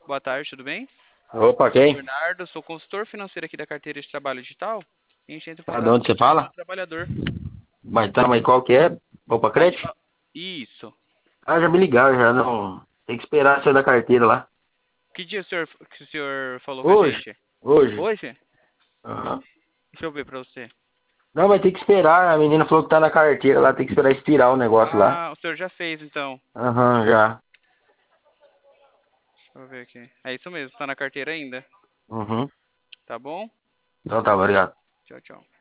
Boa tarde, tudo bem? Opa, Sou o quem? Bernardo, sou consultor financeiro aqui da carteira de trabalho digital. E a gente entra em Tá de contato onde com o você Dia do fala? Trabalhador. Mas qual que é? Opa, crédito? Isso. Ah, já me ligaram, já não. Tem que esperar sair da carteira lá. Que o senhor falou com a Hoje? gente? Hoje? Hoje? Aham. Deixa eu ver pra você. Não, mas tem que esperar. A menina falou que tá na carteira lá, tem que esperar expirar o negócio lá. Ah, o senhor já fez então. Aham, já. Deixa eu ver aqui. É isso mesmo, tá na carteira ainda. Uhum. Tá bom? Então tá, obrigado. Tchau, tchau.